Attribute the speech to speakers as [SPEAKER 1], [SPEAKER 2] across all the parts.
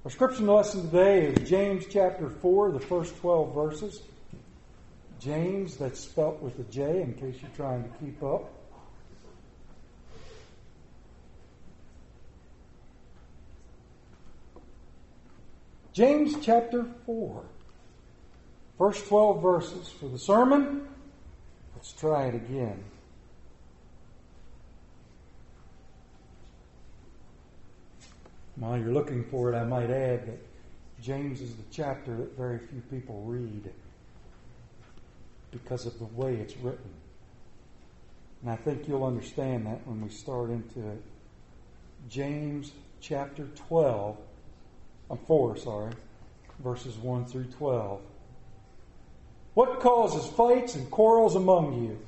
[SPEAKER 1] Our scripture lesson today is James chapter 4, the first 12 verses. James, that's spelt with a J in case you're trying to keep up. James chapter 4, first 12 verses. For the sermon, let's try it again. While you're looking for it, I might add that James is the chapter that very few people read because of the way it's written. And I think you'll understand that when we start into it. James chapter 4, verses 1 through 12. What causes fights and quarrels among you?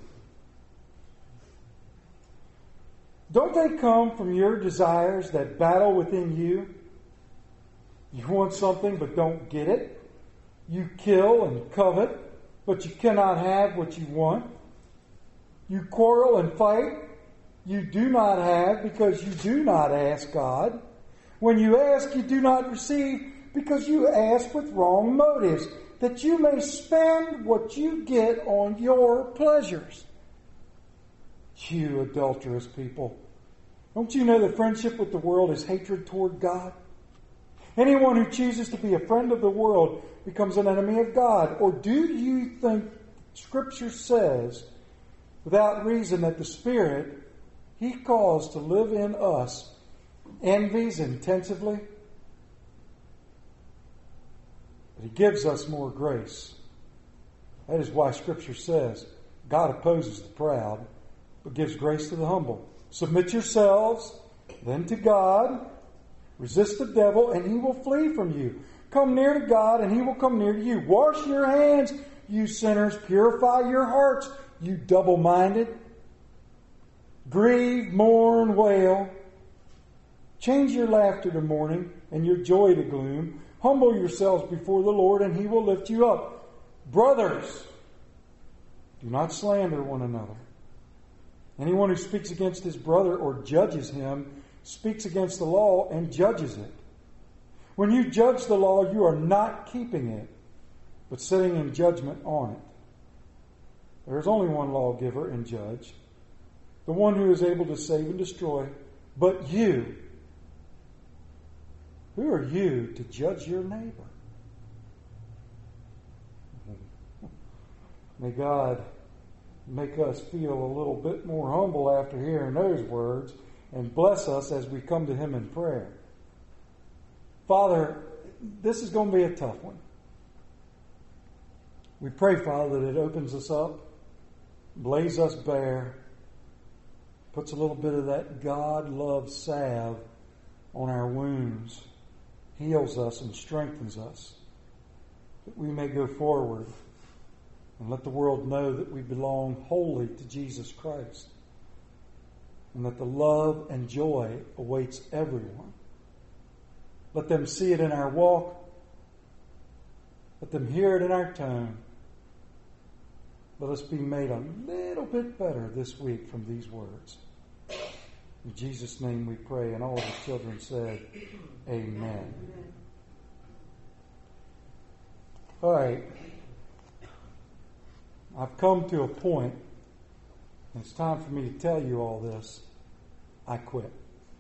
[SPEAKER 1] Don't they come from your desires that battle within you? You want something but don't get it. You kill and covet, but you cannot have what you want. You quarrel and fight. You do not have because you do not ask God. When you ask, you do not receive because you ask with wrong motives, that you may spend what you get on your pleasures. You adulterous people, don't you know that friendship with the world is hatred toward God? Anyone who chooses to be a friend of the world becomes an enemy of God. Or do you think Scripture says, without reason, that the Spirit He caused to live in us envies intensively? But He gives us more grace. That is why Scripture says, God opposes the proud, but gives grace to the humble. Submit yourselves then to God. Resist the devil, and he will flee from you. Come near to God, and he will come near to you. Wash your hands, you sinners. Purify your hearts, you double-minded. Grieve, mourn, wail. Change your laughter to mourning, and your joy to gloom. Humble yourselves before the Lord, and he will lift you up. Brothers, do not slander one another. Anyone who speaks against his brother or judges him speaks against the law and judges it. When you judge the law, you are not keeping it, but sitting in judgment on it. There is only one lawgiver and judge, the one who is able to save and destroy. But you, who are you to judge your neighbor? May God make us feel a little bit more humble after hearing those words, and bless us as we come to Him in prayer. Father, this is going to be a tough one. We pray, Father, that it opens us up, lays us bare, puts a little bit of that God-love salve on our wounds, heals us and strengthens us, that we may go forward and let the world know that we belong wholly to Jesus Christ, and that the love and joy awaits everyone. Let them see it in our walk. Let them hear it in our tone. Let us be made a little bit better this week from these words. In Jesus' name we pray, and all of the children said, Amen. All right. I've come to a point, and it's time for me to tell you all this. I quit.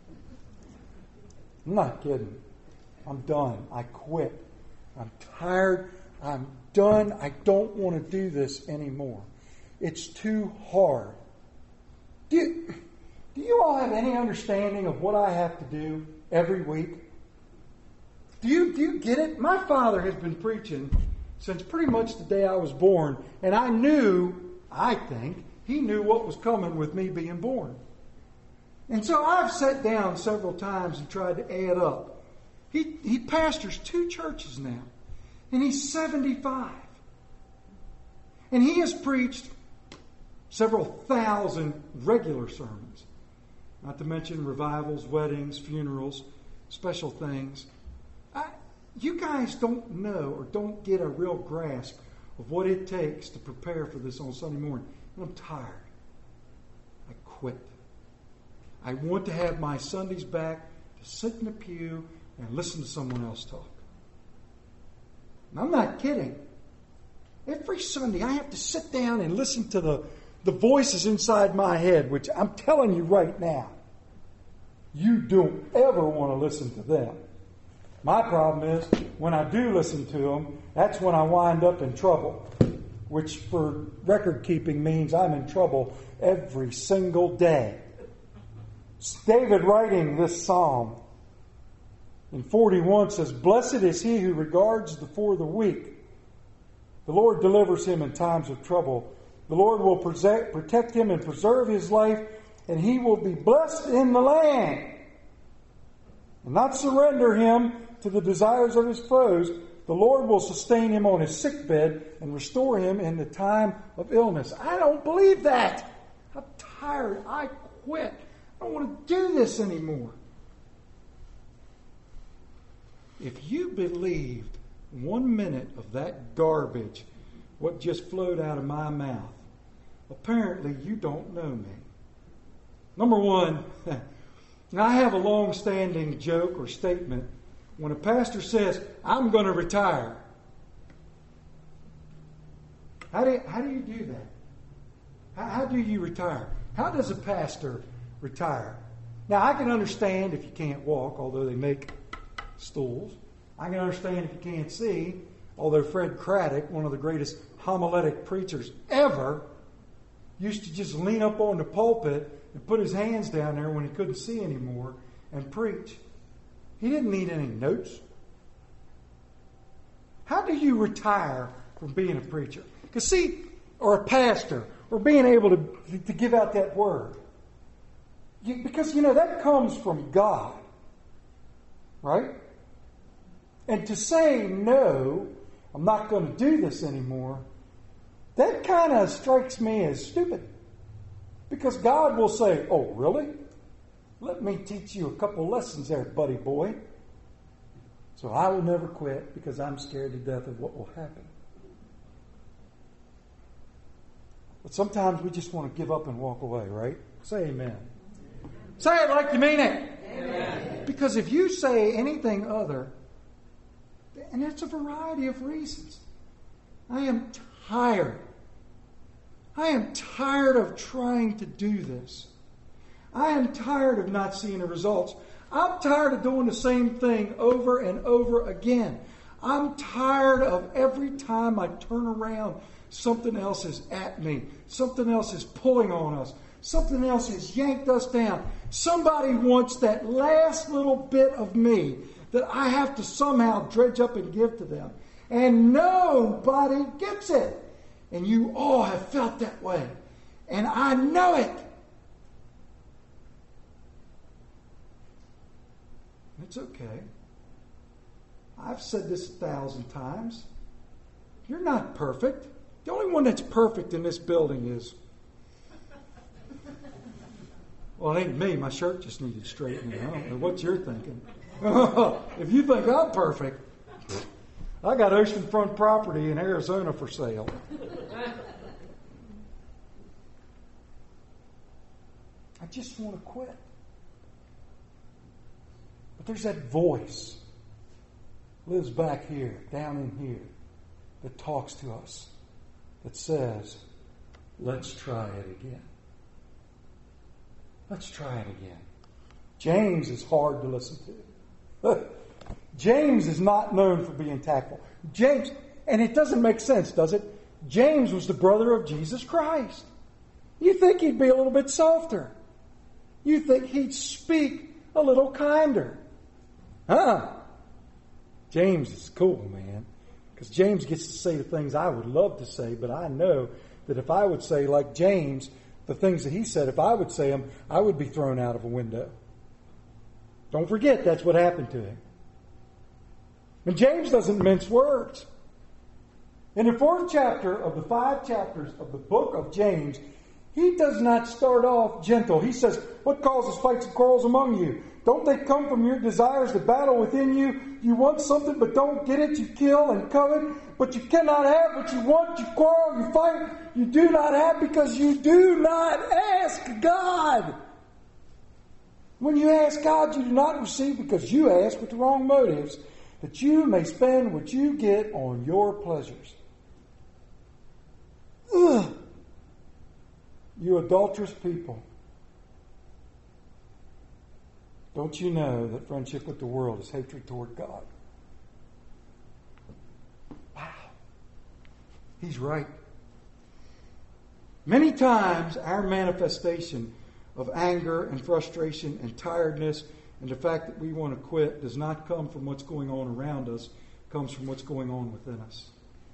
[SPEAKER 1] I'm not kidding. I'm done. I quit. I'm tired. I'm done. I don't want to do this anymore. It's too hard. Do you all have any understanding of what I have to do every week? Do you get it? My father has been preaching since pretty much the day I was born, and I think, he knew what was coming with me being born. And so I've sat down several times and tried to add up. He pastors 2 churches now, and he's 75. And he has preached several thousand regular sermons, not to mention revivals, weddings, funerals, special things. You guys don't know or don't get a real grasp of what it takes to prepare for this on Sunday morning. And I'm tired. I quit. I want to have my Sundays back to sit in the pew and listen to someone else talk. And I'm not kidding. Every Sunday I have to sit down and listen to the voices inside my head, which I'm telling you right now, you don't ever want to listen to them. My problem is, when I do listen to them, that's when I wind up in trouble, which for record keeping means I'm in trouble every single day. It's David writing this psalm in 41 says, "Blessed is he who regards for the weak. The Lord delivers him in times of trouble. The Lord will protect him and preserve his life, and he will be blessed in the land, and not surrender him to the desires of his foes. The Lord will sustain him on his sickbed and restore him in the time of illness." I don't believe that. I'm tired. I quit. I don't want to do this anymore. If you believed 1 minute of that garbage, what just flowed out of my mouth, apparently you don't know me. Number one, I have a long-standing joke or statement. When a pastor says, "I'm going to retire," how do you do that? How do you retire? How does a pastor retire? Now, I can understand if you can't walk, although they make stools. I can understand if you can't see, although Fred Craddock, one of the greatest homiletic preachers ever, used to just lean up on the pulpit and put his hands down there when he couldn't see anymore and preach. He didn't need any notes. How do you retire from being a preacher? Or a pastor, or being able to give out that word. Because, that comes from God. Right? And to say, "No, I'm not going to do this anymore," that kind of strikes me as stupid. Because God will say, "Oh, really? Let me teach you a couple lessons there, buddy boy. So I will never quit because I'm scared to death of what will happen." But sometimes we just want to give up and walk away, right? Say amen. Say it like you mean it. Amen. Because if you say anything other, and that's a variety of reasons. I am tired. I am tired of trying to do this. I am tired of not seeing the results. I'm tired of doing the same thing over and over again. I'm tired of every time I turn around, something else is at me. Something else is pulling on us. Something else has yanked us down. Somebody wants that last little bit of me that I have to somehow dredge up and give to them. And nobody gets it. And you all have felt that way. And I know it. It's okay. I've said this 1,000 times. You're not perfect. The only one that's perfect in this building is... Well, it ain't me. My shirt just needed straightening. I don't know what you're thinking. If you think I'm perfect, I got oceanfront property in Arizona for sale. I just want to quit. But there's that voice lives back here, down in here, that talks to us, that says, "Let's try it again. Let's try it again." James is hard to listen to. James is not known for being tactful. James, and it doesn't make sense, does it? James was the brother of Jesus Christ. You think he'd be a little bit softer. You think he'd speak a little kinder. James is cool, man. Because James gets to say the things I would love to say, but I know that if I would say, like James, the things that he said, if I would say them, I would be thrown out of a window. Don't forget, that's what happened to him. And James doesn't mince words. In the 4th chapter of the 5 chapters of the book of James, he does not start off gentle. He says, "What causes fights and quarrels among you? Don't they come from your desires that battle within you? You want something but don't get it. You kill and covet, but you cannot have what you want. You quarrel, you fight. You do not have because you do not ask God." When you ask God, you do not receive because you ask with the wrong motives, that you may spend what you get on your pleasures. Ugh. You adulterous people. Don't you know that friendship with the world is hatred toward God? Wow. He's right. Many times our manifestation of anger and frustration and tiredness and the fact that we want to quit does not come from what's going on around us. It comes from what's going on within us.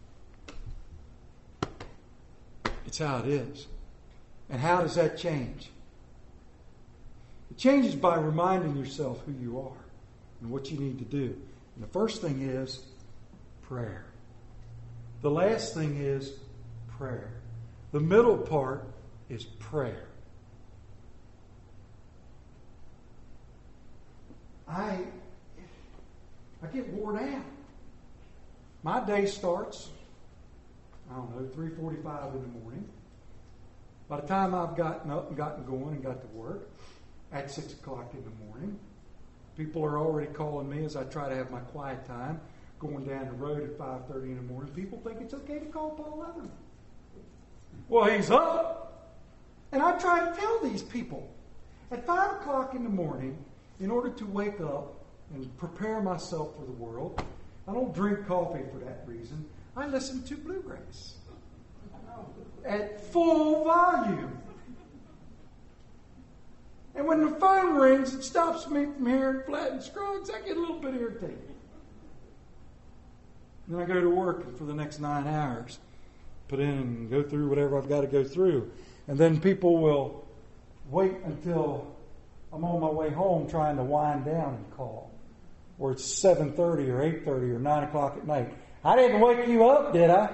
[SPEAKER 1] It's how it is. And how does that change? It changes by reminding yourself who you are and what you need to do. And the first thing is prayer. The last thing is prayer. The middle part is prayer. I get worn out. My day starts, 3:45 in the morning. By the time I've gotten up and gotten going and got to work, at 6 o'clock in the morning, people are already calling me as I try to have my quiet time, going down the road at 5:30 in the morning. People think it's okay to call Paul Leatherman. Well, he's up. And I try to tell these people, at 5 o'clock in the morning, in order to wake up and prepare myself for the world, I don't drink coffee for that reason. I listen to bluegrass at full volume. And when the phone rings, it stops me from hearing Flatt Scruggs. I get a little bit irritated. Then I go to work for the next 9 hours, put in and go through whatever I've got to go through. And then people will wait until I'm on my way home trying to wind down and call. Or it's 7:30 or 8:30 or 9 o'clock at night. I didn't wake you up, did I?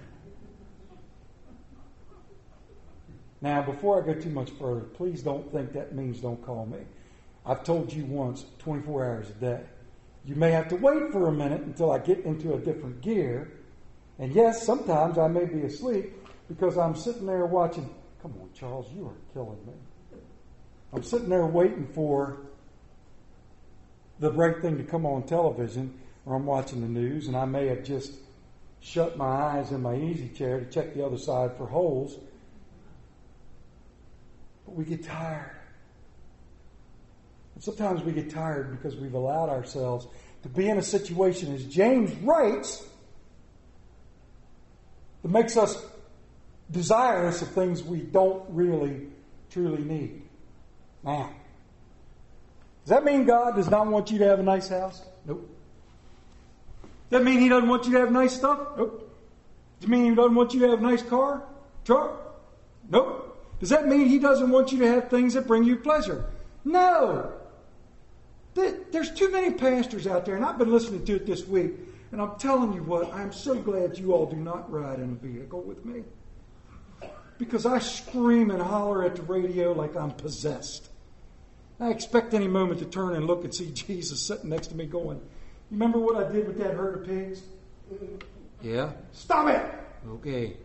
[SPEAKER 1] Now, before I go too much further, please don't think that means don't call me. I've told you once, 24 hours a day. You may have to wait for a minute until I get into a different gear. And yes, sometimes I may be asleep because I'm sitting there watching. Come on, Charles, you are killing me. I'm sitting there waiting for the right thing to come on television, or I'm watching the news, and I may have just shut my eyes in my easy chair to check the other side for holes. But we get tired. And sometimes we get tired because we've allowed ourselves to be in a situation, as James writes, that makes us desirous of things we don't really, truly need. Now, does that mean God does not want you to have a nice house? Nope. Does that mean He doesn't want you to have nice stuff? Nope. Does it mean He doesn't want you to have a nice car? Truck? Nope. Does that mean He doesn't want you to have things that bring you pleasure? No. There's too many pastors out there, and I've been listening to it this week, and I'm telling you what, I'm so glad you all do not ride in a vehicle with me. Because I scream and holler at the radio like I'm possessed. I expect any moment to turn and look and see Jesus sitting next to me going, you remember what I did with that herd of pigs? Yeah. Stop it! Okay.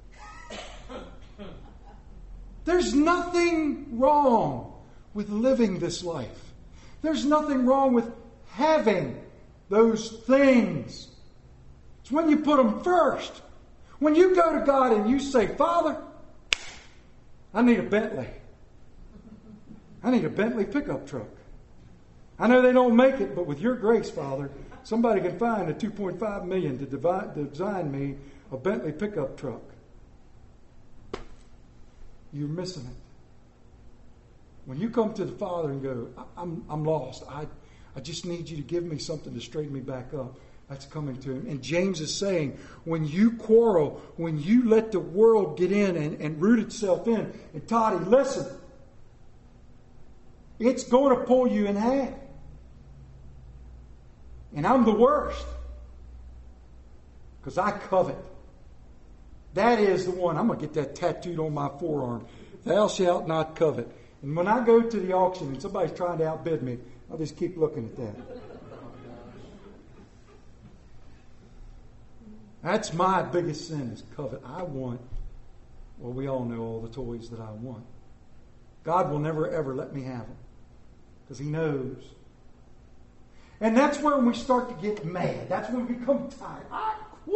[SPEAKER 1] There's nothing wrong with living this life. There's nothing wrong with having those things. It's when you put them first. When you go to God and you say, Father, I need a Bentley. I need a Bentley pickup truck. I know they don't make it, but with your grace, Father, somebody can find a $2.5 million to design me a Bentley pickup truck. You're missing it. When you come to the Father and go, I'm lost. I just need you to give me something to straighten me back up. That's coming to Him. And James is saying, when you quarrel, when you let the world get in and root itself in, and Toddy, listen, it's going to pull you in half. And I'm the worst. Because I covet. That is the one. I'm going to get that tattooed on my forearm. Thou shalt not covet. And when I go to the auction and somebody's trying to outbid me, I'll just keep looking at that. That's my biggest sin is covet. I want, we all know all the toys that I want. God will never, ever let me have them. Because He knows. And that's when we start to get mad. That's when we become tired. I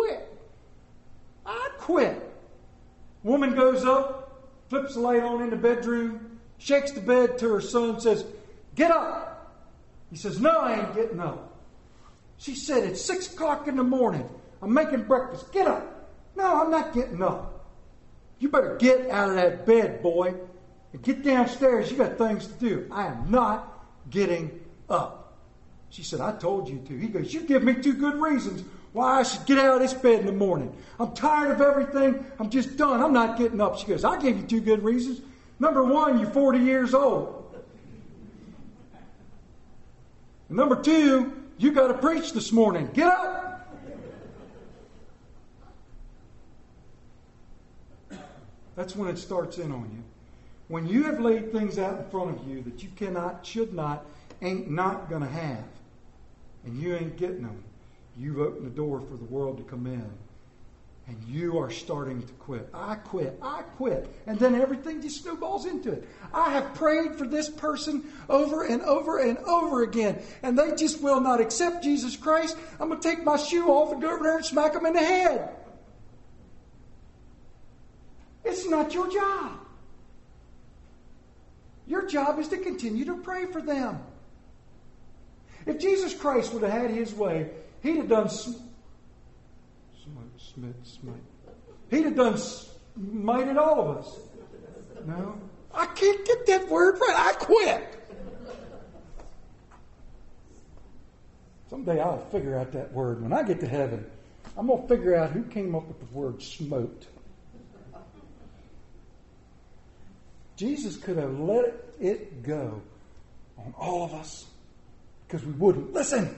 [SPEAKER 1] quit. Woman goes up, flips the light on in the bedroom, shakes the bed to her son, says, "Get up." He says, "No, I ain't getting up." She said, "It's 6 o'clock in the morning. I'm making breakfast. Get up." "No, I'm not getting up." "You better get out of that bed, boy, and get downstairs. You got things to do." "I am not getting up." She said, "I told you to." He goes, "You give me 2 good reasons why I should get out of this bed in the morning. I'm tired of everything. I'm just done. I'm not getting up." She goes, "I gave you 2 good reasons. Number 1, you're 40 years old. And number 2, you got to preach this morning. Get up." That's when it starts in on you. When you have laid things out in front of you that you cannot, should not, ain't not going to have, and you ain't getting them, you've opened the door for the world to come in. And you are starting to quit. I quit. And then everything just snowballs into it. I have prayed for this person over and over and over again, and they just will not accept Jesus Christ. I'm going to take my shoe off and go over there and smack them in the head. It's not your job. Your job is to continue to pray for them. If Jesus Christ would have had His way, He'd have done He'd have done smited all of us. No, I can't get that word right. I quit. Someday I'll figure out that word. When I get to heaven, I'm going to figure out who came up with the word smote. Jesus could have let it go on all of us because we wouldn't listen.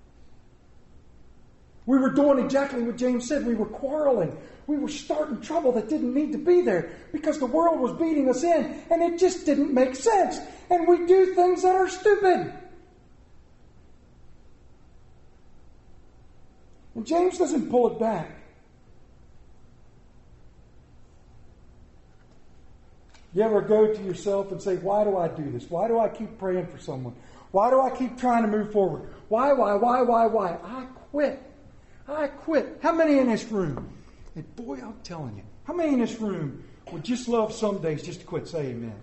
[SPEAKER 1] We were doing exactly what James said. We were quarreling. We were starting trouble that didn't need to be there because the world was beating us in and it just didn't make sense. And we do things that are stupid. And James doesn't pull it back. You ever go to yourself and say, "Why do I do this? Why do I keep praying for someone? Why do I keep trying to move forward? Why? I quit. How many in this room? And boy, I'm telling you, how many in this room would just love some days just to quit? Say amen.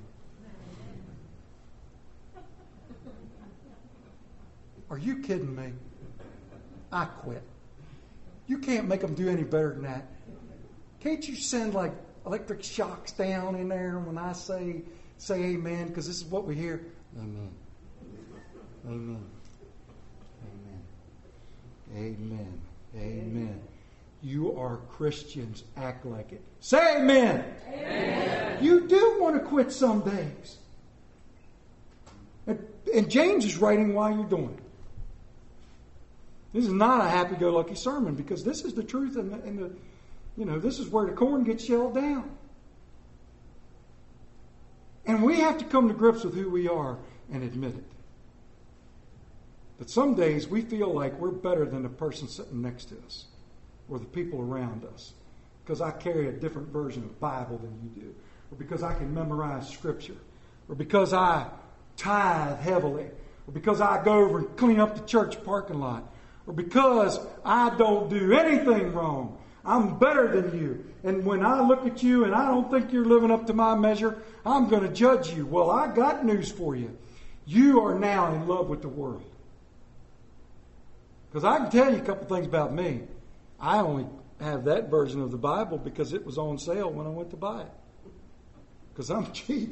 [SPEAKER 1] Are you kidding me? I quit. You can't make them do any better than that. Can't you send like electric shocks down in there when I say amen? Because this is what we hear. Amen. Amen. Amen. Amen. Amen. You are Christians. Act like it. Say amen. Amen. You do want to quit some days. And James is writing while you're doing it. This is not a happy-go-lucky sermon because this is the truth and this is where the corn gets shelled down. And we have to come to grips with who we are and admit it. But some days we feel like we're better than the person sitting next to us or the people around us because I carry a different version of the Bible than you do, or because I can memorize Scripture, or because I tithe heavily, or because I go over and clean up the church parking lot, or because I don't do anything wrong. I'm better than you. And when I look at you and I don't think you're living up to my measure, I'm going to judge you. Well, I got news for you. You are now in love with the world. Because I can tell you a couple things about me. I only have that version of the Bible because it was on sale when I went to buy it. Because I'm cheap.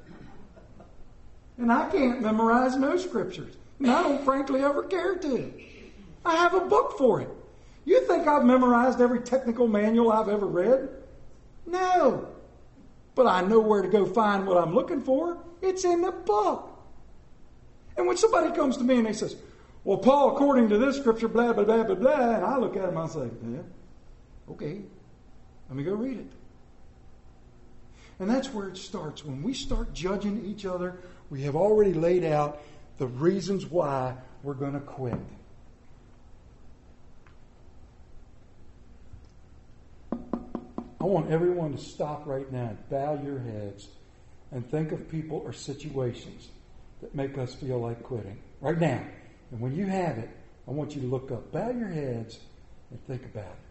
[SPEAKER 1] And I can't memorize no scriptures. And I don't frankly ever care to. I have a book for it. You think I've memorized every technical manual I've ever read? No. But I know where to go find what I'm looking for. It's in the book. And when somebody comes to me and they says, "Well, Paul, according to this scripture, blah, blah, blah, blah, blah," and I look at him and I say, "Yeah, okay, let me go read it." And that's where it starts. When we start judging each other, we have already laid out the reasons why we're going to quit. I want everyone to stop right now and bow your heads and think of people or situations that make us feel like quitting. Right now. And when you have it, I want you to look up, bow your heads, and think about it.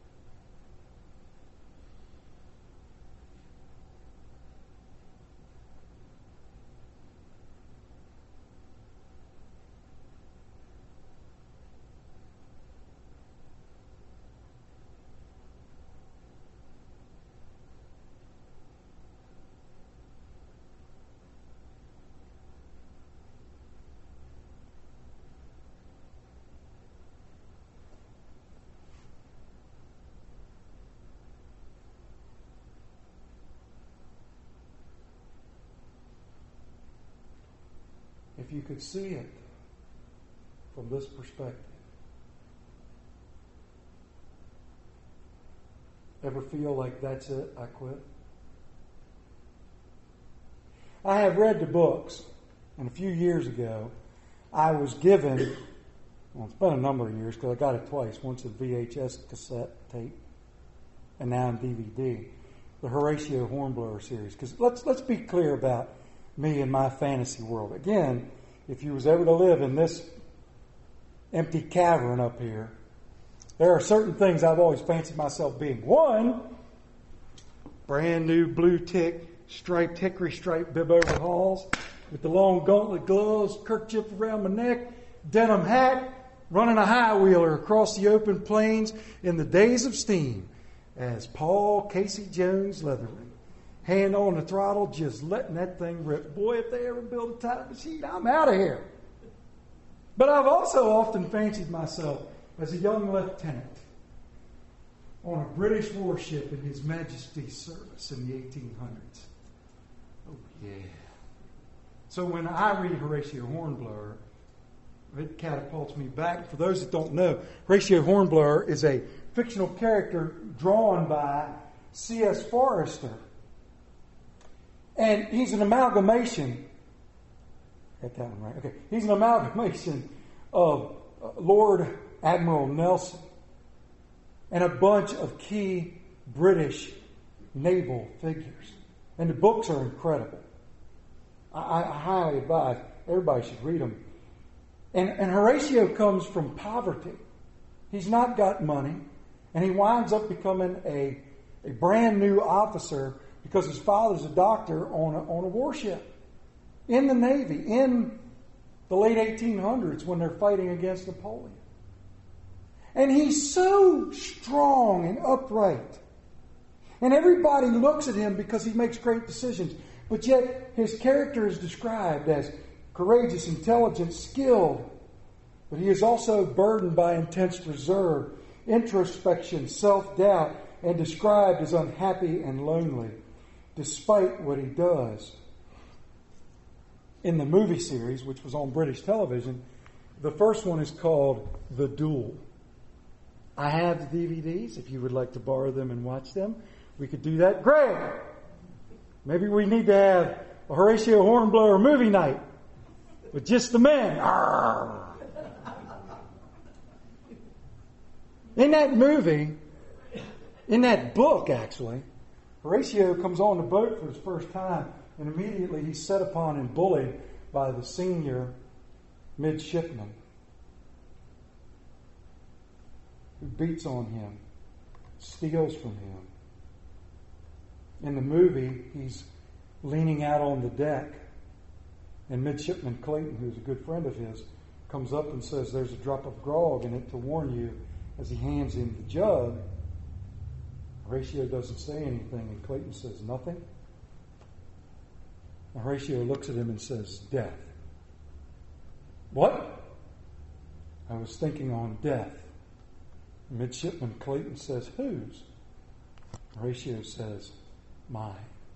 [SPEAKER 1] If you could see it from this perspective, ever feel like that's it, I quit? I have read the books, and a few years ago, I was given, well, it's been a number of years because I got it twice, once a VHS cassette tape, and now on DVD, the Horatio Hornblower series. Because let's be clear about me and my fantasy world. Again, if you was ever to live in this empty cavern up here, there are certain things I've always fancied myself being. One, brand new blue tick, striped, hickory striped bib overalls with the long gauntlet gloves, kerchief around my neck, denim hat, running a high-wheeler across the open plains in the days of steam as Paul Casey Jones Leatherman. Hand on the throttle, just letting that thing rip. Boy, if they ever build a time machine, I'm out of here. But I've also often fancied myself as a young lieutenant on a British warship in His Majesty's service in the 1800s. Oh, yeah. So when I read Horatio Hornblower, it catapults me back. For those that don't know, Horatio Hornblower is a fictional character drawn by C.S. Forester. And he's an amalgamation. Got that one right. Okay. He's an amalgamation of Lord Admiral Nelson and a bunch of key British naval figures. And the books are incredible. I highly advise everybody should read them. And Horatio comes from poverty. He's not got money. And he winds up becoming a brand new officer because his father's a doctor on a warship in the Navy in the late 1800s when they're fighting against Napoleon. And he's so strong and upright. And everybody looks at him because he makes great decisions. But yet his character is described as courageous, intelligent, skilled. But he is also burdened by intense reserve, introspection, self-doubt, and described as unhappy and lonely, despite what he does. In the movie series, which was on British television, the first one is called The Duel. I have the DVDs. If you would like to borrow them and watch them, we could do that. Greg, maybe we need to have a Horatio Hornblower movie night with just the men. Arr. In that movie, in that book actually, Horatio comes on the boat for his first time, and immediately he's set upon and bullied by the senior midshipman who beats on him, steals from him. In the movie, he's leaning out on the deck, and Midshipman Clayton, who's a good friend of his, comes up and says, "There's a drop of grog in it to warn you," as he hands him the jug. Horatio doesn't say anything, and Clayton says nothing. And Horatio looks at him and says, "Death." "What?" "I was thinking on death." Midshipman Clayton says, "Whose?" Horatio says, "Mine."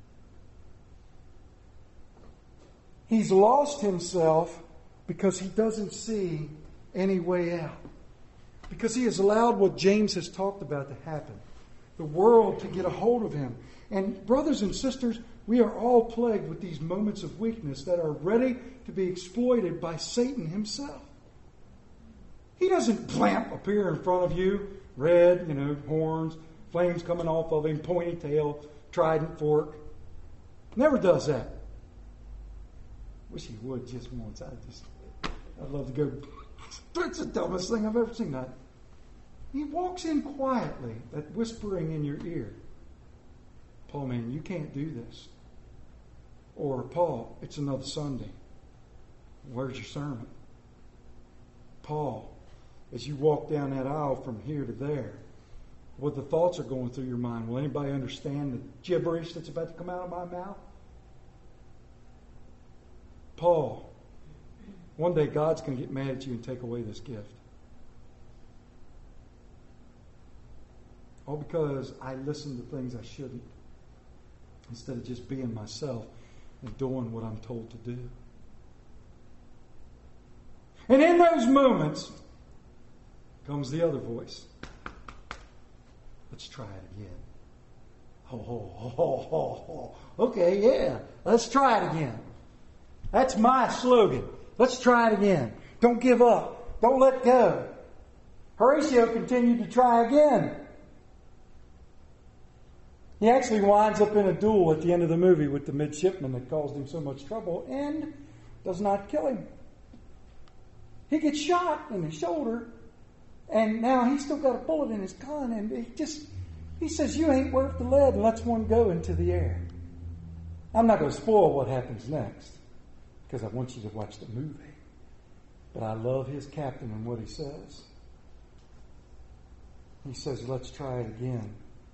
[SPEAKER 1] He's lost himself because he doesn't see any way out. Because he has allowed what James has talked about to happen. The world to get a hold of him. And brothers and sisters, we are all plagued with these moments of weakness that are ready to be exploited by Satan himself. He doesn't blamp appear in front of you, red, horns, flames coming off of him, pointy tail, trident fork. Never does that. Wish he would just once. I'd love to go. That's the dumbest thing I've ever seen. He walks in quietly, that whispering in your ear. Paul, man, you can't do this. Or, Paul, it's another Sunday. Where's your sermon? Paul, as you walk down that aisle from here to there, what the thoughts are going through your mind, will anybody understand the gibberish that's about to come out of my mouth? Paul, one day God's going to get mad at you and take away this gift. All because I listen to things I shouldn't, instead of just being myself and doing what I'm told to do. And in those moments comes the other voice. Let's try it again. Okay, yeah, let's try it again. That's my slogan. Let's try it again. Don't give up. Don't let go. Horatio continued to try again. He actually winds up in a duel at the end of the movie with the midshipman that caused him so much trouble and does not kill him. He gets shot in the shoulder, and now he's still got a bullet in his gun, and he says, you ain't worth the lead, and lets one go into the air. I'm not going to spoil what happens next, because I want you to watch the movie. But I love his captain and what he says. He says, let's try it again.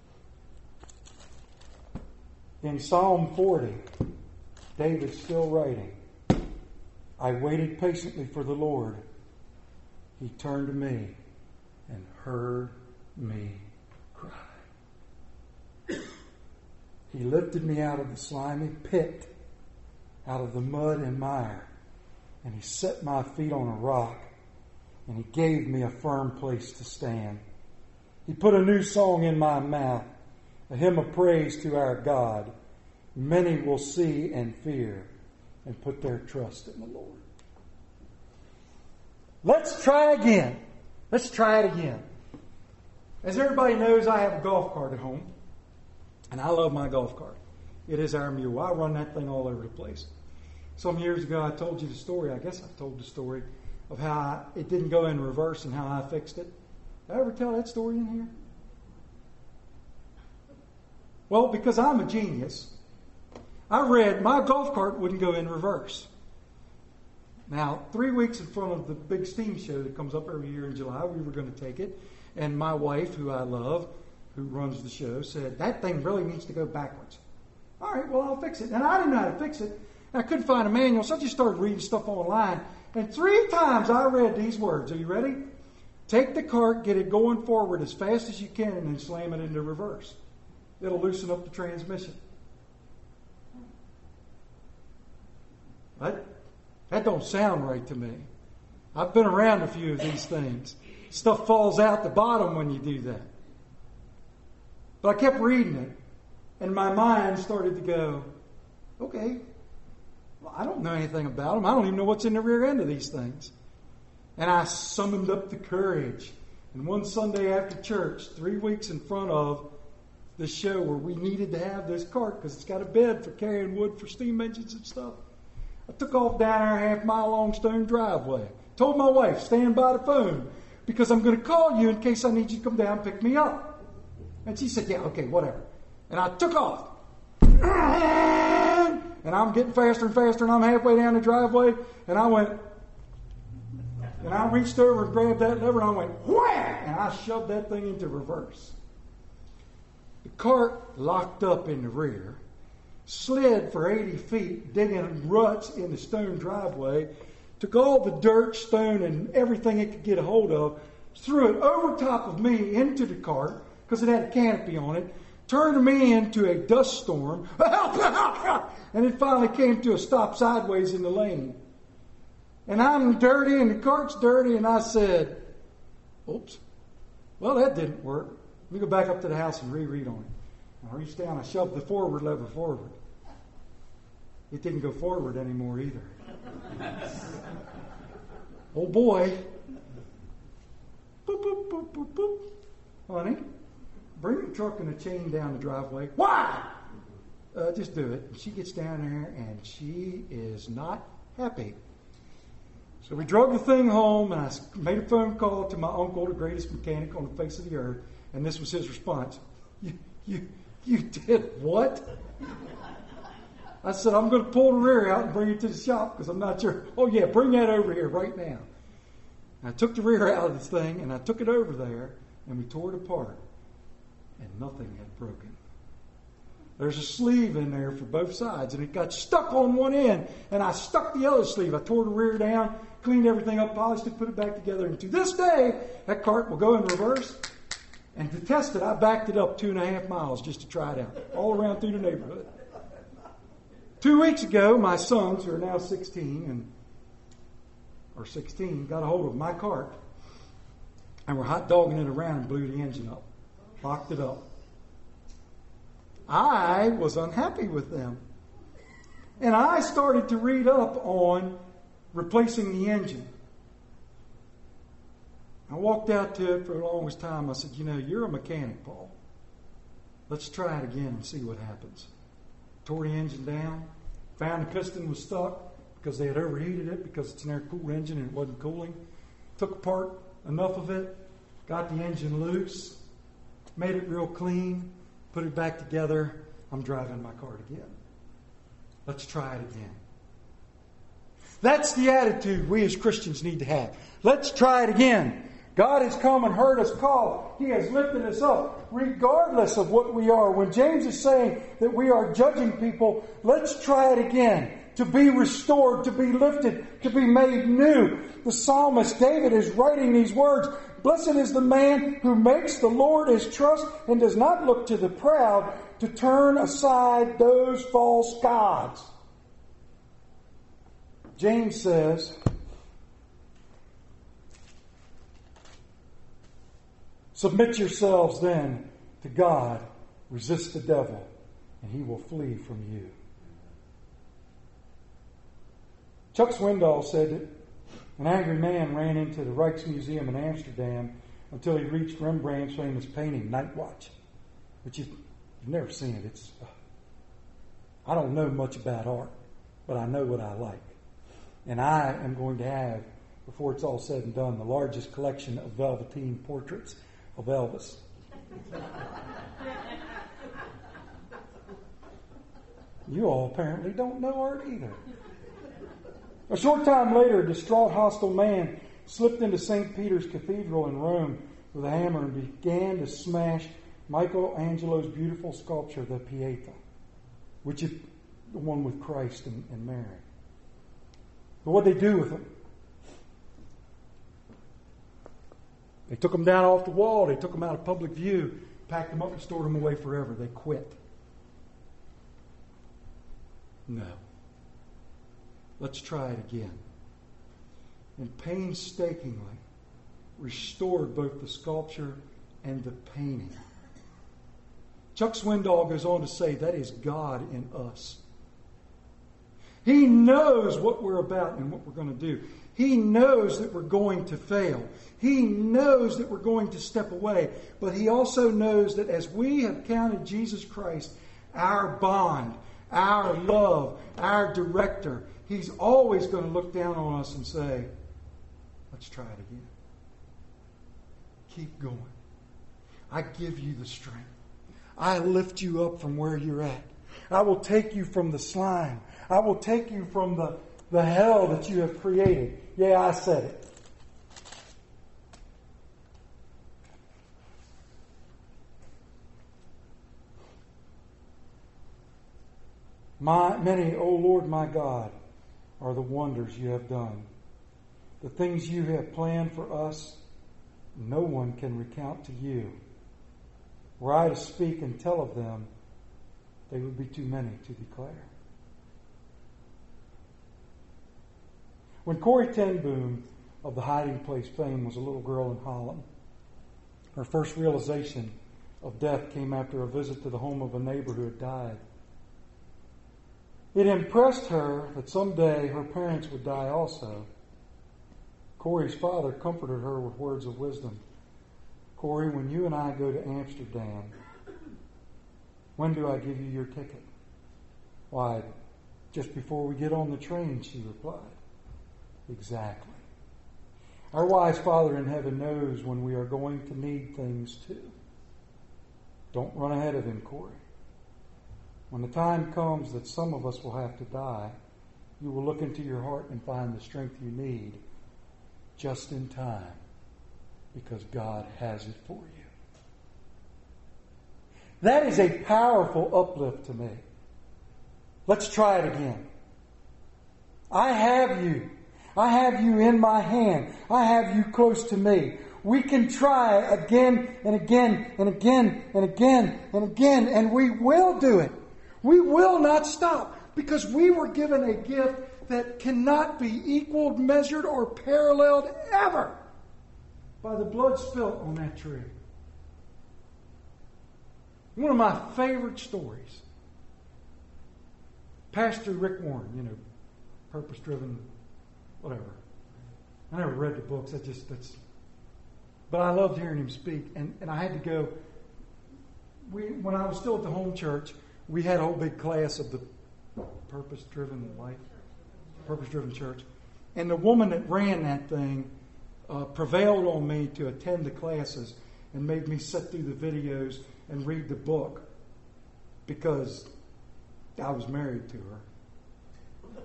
[SPEAKER 1] In Psalm 40, David's still writing, I waited patiently for the Lord. He turned to me and heard me cry. He lifted me out of the slimy pit, out of the mud and mire, and he set my feet on a rock, and he gave me a firm place to stand. He put a new song in my mouth, a hymn of praise to our God. Many will see and fear and put their trust in the Lord. Let's try again. Let's try it again. As everybody knows, I have a golf cart at home, and I love my golf cart. It is our mule. I run that thing all over the place. Some years ago, I told you the story. I guess I've told the story of how it didn't go in reverse and how I fixed it. Did I ever tell that story in here? Well, because I'm a genius, I read my golf cart wouldn't go in reverse. Now, 3 weeks in front of the big steam show that comes up every year in July, we were going to take it. And my wife, who I love, who runs the show, said, that thing really needs to go backwards. All right, well, I'll fix it. And I didn't know how to fix it. I couldn't find a manual, so I just started reading stuff online. And 3 times I read these words. Are you ready? Take the cart, get it going forward as fast as you can, and then slam it into reverse. It'll loosen up the transmission. That don't sound right to me. I've been around a few of these things. Stuff falls out the bottom when you do that. But I kept reading it, and my mind started to go, okay, well, I don't know anything about them. I don't even know what's in the rear end of these things. And I summoned up the courage. And one Sunday after church, 3 weeks in front of the show where we needed to have this cart because it's got a bed for carrying wood for steam engines and stuff, I took off down our half-mile-long stone driveway. Told my wife, stand by the phone because I'm going to call you in case I need you to come down and pick me up. And she said, yeah, okay, whatever. And I took off. And I'm getting faster and faster, and I'm halfway down the driveway, and I went, and I reached over and grabbed that lever, and I went, wham! And I shoved that thing into reverse. The cart locked up in the rear, slid for 80 feet, digging ruts in the stone driveway, took all the dirt, stone, and everything it could get a hold of, threw it over top of me into the cart, because it had a canopy on it, turned me into a dust storm, and it finally came to a stop sideways in the lane. And I'm dirty, and the cart's dirty, and I said, oops, well, that didn't work. Let me go back up to the house and reread on it. I reached down, I shoved the forward lever forward. It didn't go forward anymore either. Oh boy. Boop, boop, boop, boop, boop. Honey, bring the truck and the chain down the driveway. Why? Just do it. And she gets down there and she is not happy. So we drove the thing home, and I made a phone call to my uncle, the greatest mechanic on the face of the earth, and this was his response. You did what? I said, I'm going to pull the rear out and bring it to the shop because I'm not sure. Oh, yeah, bring that over here right now. And I took the rear out of this thing, and I took it over there, and we tore it apart, and nothing had broken. There's a sleeve in there for both sides, and it got stuck on one end, and I stuck the other sleeve. I tore the rear down, cleaned everything up, polished it, put it back together, and to this day, that cart will go in reverse. And to test it, I backed it up 2.5 miles just to try it out, all around through the neighborhood. 2 weeks ago, my sons, who are now 16, got a hold of my cart, and were hot dogging it around and blew the engine up, locked it up. I was unhappy with them. And I started to read up on replacing the engine. I walked out to it for the longest time. I said, you're a mechanic, Paul. Let's try it again and see what happens. Tore the engine down. Found the piston was stuck because they had overheated it because it's an air-cooled engine and it wasn't cooling. Took apart enough of it. Got the engine loose. Made it real clean. Put it back together. I'm driving my cart again. Let's try it again. That's the attitude we as Christians need to have. Let's try it again. God has come and heard us call. He has lifted us up regardless of what we are. When James is saying that we are judging people, let's try it again. To be restored, to be lifted, to be made new. The psalmist David is writing these words. Blessed is the man who makes the Lord his trust and does not look to the proud to turn aside those false gods. James says, submit yourselves then to God, resist the devil, and he will flee from you. Chuck Swindoll said that an angry man ran into the Rijksmuseum in Amsterdam until he reached Rembrandt's famous painting, Night Watch, which you've never seen it. I don't know much about art, but I know what I like. And I am going to have, before it's all said and done, the largest collection of velveteen portraits of Elvis. You all apparently don't know art either. A short time later, a distraught, hostile man slipped into St. Peter's Cathedral in Rome with a hammer and began to smash Michelangelo's beautiful sculpture, the Pieta, which is the one with Christ and Mary. But what did they do with them? They took them down off the wall. They took them out of public view, packed them up and stored them away forever. They quit. No. Let's try it again. And painstakingly restored both the sculpture and the painting. Chuck Swindoll goes on to say that is God in us. He knows what we're about and what we're going to do. He knows that we're going to fail. He knows that we're going to step away. But he also knows that as we have counted Jesus Christ, our bond, our love, our director, he's always going to look down on us and say, let's try it again. Keep going. I give you the strength. I lift you up from where you're at. I will take you from the slime. I will take you from the hell that you have created. Yeah, I said it. Many, O Lord my God, are the wonders you have done. The things you have planned for us, no one can recount to you. Were I to speak and tell of them, they would be too many to declare. When Corrie ten Boom of the Hiding Place fame was a little girl in Holland, her first realization of death came after a visit to the home of a neighbor who had died. It impressed her that someday her parents would die also. Corrie's father comforted her with words of wisdom. Corrie, when you and I go to Amsterdam, when do I give you your ticket? Why, just before we get on the train, she replied. Exactly. Our wise Father in heaven knows when we are going to need things too. Don't run ahead of Him, Corey. When the time comes that some of us will have to die, you will look into your heart and find the strength you need just in time because God has it for you. That is a powerful uplift to me. Let's try it again. I have you. I have you in my hand. I have you close to me. We can try again and again and again and again and again, and we will do it. We will not stop because we were given a gift that cannot be equaled, measured, or paralleled ever by the blood spilt on that tree. One of my favorite stories. Pastor Rick Warren, purpose-driven, whatever. I never read the books. But I loved hearing him speak. And I had to go. When I was still at the home church, we had a whole big class of the purpose-driven life, purpose-driven church. And the woman that ran that thing prevailed on me to attend the classes and made me sit through the videos and read the book because I was married to her.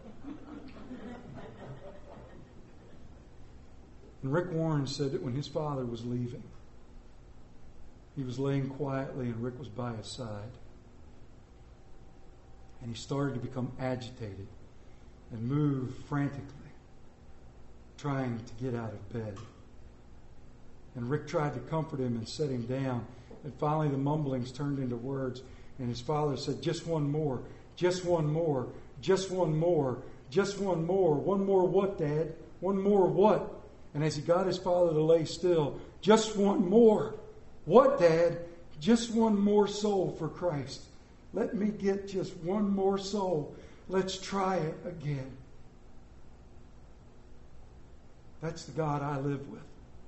[SPEAKER 1] And Rick Warren said that when his father was leaving, he was laying quietly and Rick was by his side. And he started to become agitated and move frantically, trying to get out of bed. And Rick tried to comfort him and set him down. And finally the mumblings turned into words. And his father said, just one more, just one more, just one more, just one more. One more what, Dad? One more what? And as he got his father to lay still, just one more. What, Dad? Just one more soul for Christ. Let me get just one more soul. Let's try it again. That's the God I live with.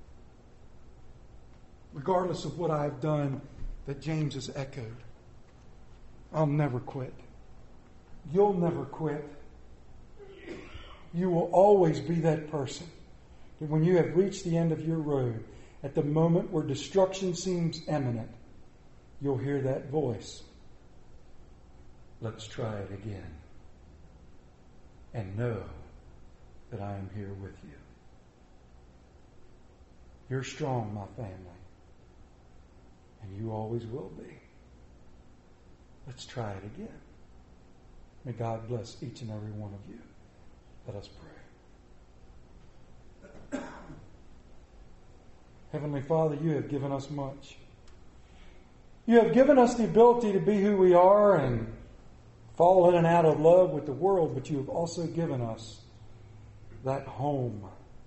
[SPEAKER 1] Regardless of what I've done that James has echoed, I'll never quit. You'll never quit. You will always be that person that when you have reached the end of your road, at the moment where destruction seems imminent, you'll hear that voice. Let's try it again. And know that I am here with you. You're strong, my family. And you always will be. Let's try it again. May God bless each and every one of you. Let us pray. Heavenly Father, you have given us much. You have given us the ability to be who we are and fall in and out of love with the world, but you have also given us that home.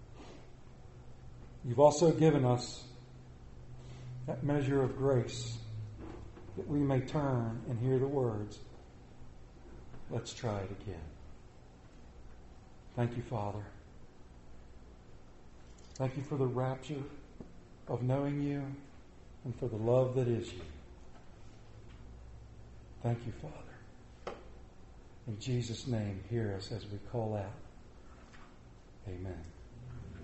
[SPEAKER 1] You've also given us that measure of grace that we may turn and hear the words, let's try it again. Thank you, Father. Thank you for the rapture of knowing you and for the love that is you. Thank you, Father. In Jesus' name, hear us as we call out. Amen.